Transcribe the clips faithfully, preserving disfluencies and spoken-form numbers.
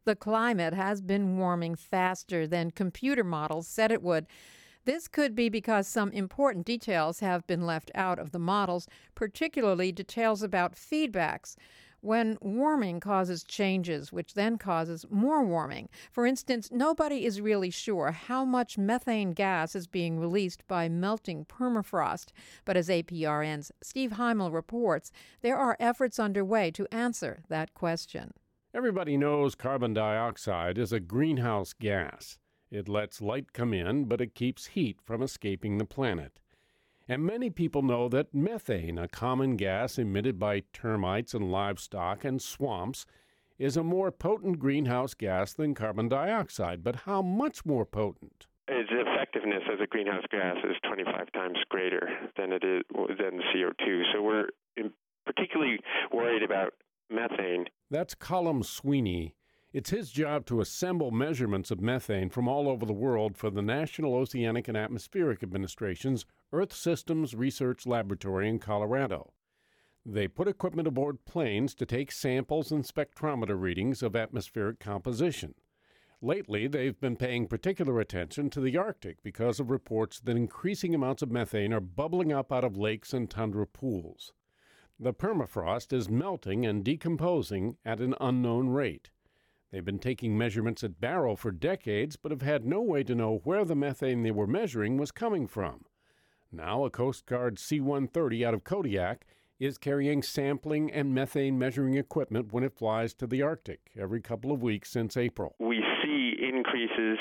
The climate has been warming faster than computer models said it would. This could be because some important details have been left out of the models, particularly details about feedbacks. When warming causes changes, which then causes more warming. For instance, nobody is really sure how much methane gas is being released by melting permafrost. But as A P R N's Steve Heimel reports, there are efforts underway to answer that question. Everybody knows carbon dioxide is a greenhouse gas. It lets light come in, but it keeps heat from escaping the planet. And many people know that methane, a common gas emitted by termites and livestock and swamps, is a more potent greenhouse gas than carbon dioxide. But how much more potent? Its effectiveness as a greenhouse gas is twenty-five times greater than it is than C O two. So we're particularly worried about methane. That's Colm Sweeney. It's his job to assemble measurements of methane from all over the world for the National Oceanic and Atmospheric Administration's Earth Systems Research Laboratory in Colorado. They put equipment aboard planes to take samples and spectrometer readings of atmospheric composition. Lately, they've been paying particular attention to the Arctic because of reports that increasing amounts of methane are bubbling up out of lakes and tundra pools. The permafrost is melting and decomposing at an unknown rate. They've been taking measurements at Barrow for decades, but have had no way to know where the methane they were measuring was coming from. Now, a Coast Guard C one thirty out of Kodiak is carrying sampling and methane measuring equipment when it flies to the Arctic every couple of weeks since April. We see increases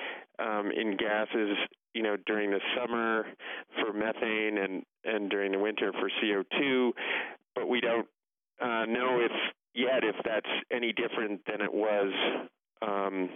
um, in gases, you know, during the summer for methane and, and during the winter for C O two, but we don't uh, know if yet if that's any different than it was, um,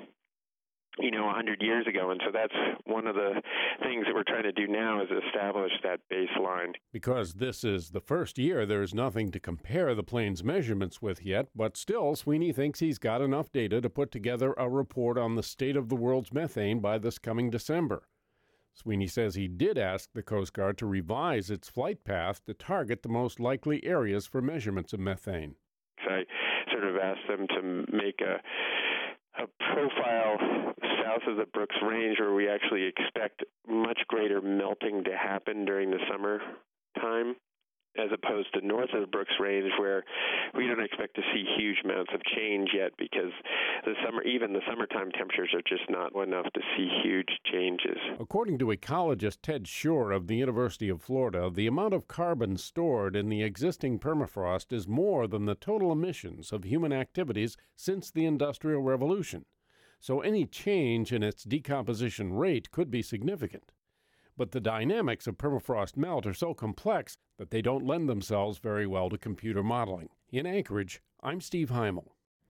you know, one hundred years ago. And so that's one of the things that we're trying to do now is establish that baseline. Because this is the first year, there's nothing to compare the plane's measurements with yet, but still, Sweeney thinks he's got enough data to put together a report on the state of the world's methane by this coming December. Sweeney says he did ask the Coast Guard to revise its flight path to target the most likely areas for measurements of methane. So I sort of asked them to make a, a profile south of the Brooks Range where we actually expect much greater melting to happen during the summer time, as opposed to north of the Brooks Range where we don't expect to see huge amounts of change yet because the summer, even the summertime temperatures are just not enough to see huge changes. According to ecologist Ted Shore of the University of Florida, the amount of carbon stored in the existing permafrost is more than the total emissions of human activities since the Industrial Revolution. So any change in its decomposition rate could be significant. But the dynamics of permafrost melt are so complex that they don't lend themselves very well to computer modeling. In Anchorage, I'm Steve Heimel.